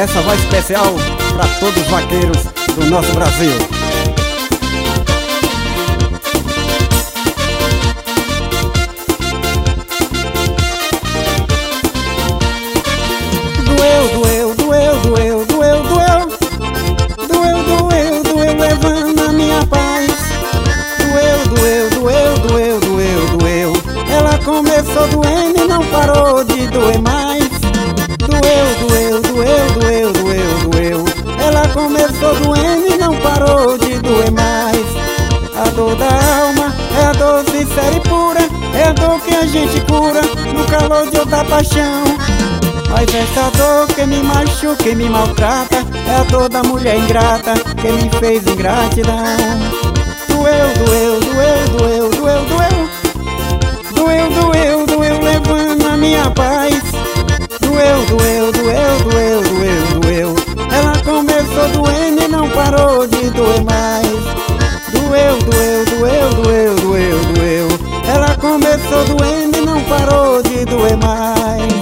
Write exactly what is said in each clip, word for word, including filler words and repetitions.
Essa vai especial para todos os vaqueiros do nosso Brasil. Doeu, doeu, doeu, doeu, doeu, doeu. Doeu, doeu, doeu, levando a minha paz. Doeu, doeu, doeu, doeu, doeu, doeu. Ela começou doendo e não parou de doer mais. Doeu, doeu, doeu, doeu, doeu, doeu. Ela começou doendo e não parou de doer mais. A dor da alma é a dor sincera e pura, é a dor que a gente cura no calor de outra paixão. Mas essa dor que me machuca e me maltrata é a dor da mulher ingrata que me fez ingratidão. Doeu, doeu, doeu, doeu, doeu, doeu. Doeu, doeu, doeu, levando a minha paz. Doeu, doeu, doeu, doeu, doeu, doeu. Ela começou doendo e não parou de doer mais. Doeu, doeu, doeu, doeu, doeu, doeu. Ela começou doendo e não parou de doer mais.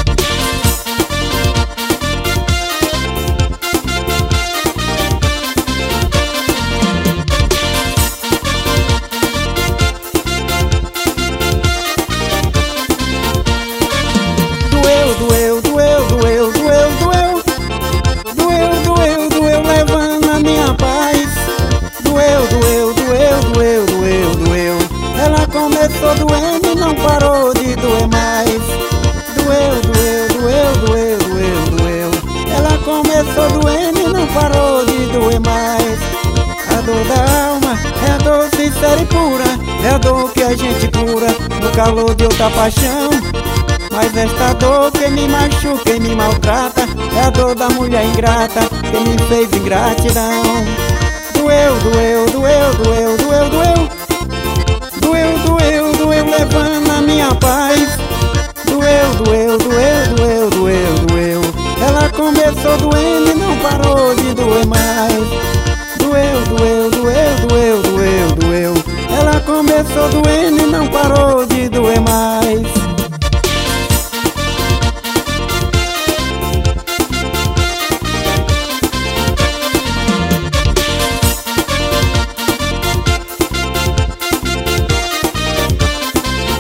Doeu, doeu, doeu, doeu, doeu, doeu. Doeu, doeu, doeu, levando a minha paz. Doeu, doeu, doeu, doeu, doeu, doeu. Ela começou doendo e não parou de doer mais. Doeu, doeu, doeu, doeu, doeu, doeu. Ela começou doendo e não parou de doer mais. A dor da alma é a dor sincera e pura, é a dor que a gente cura no calor de outra paixão. Mas esta dor que me machuca e me maltrata é a dor da mulher ingrata que me fez ingratidão. Doeu, doeu, doeu, doeu, doeu, doeu. Doeu, doeu, doeu, levando a minha paz. Doeu, doeu, doeu, doeu, doeu, doeu. Ela começou doendo